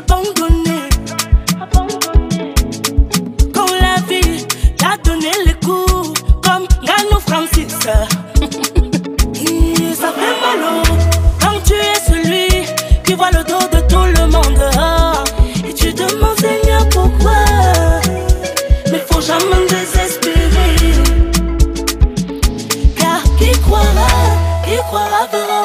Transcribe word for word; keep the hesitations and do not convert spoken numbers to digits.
abandonné. Quand la vie t'a donné les coups, comme Gano Francis. Et ça fait mal au quand tu es celui qui voit le dos de tout le monde. Et tu te demandes Seigneur pourquoi. Mais faut jamais désespérer. Car qui croira, qui croira verra.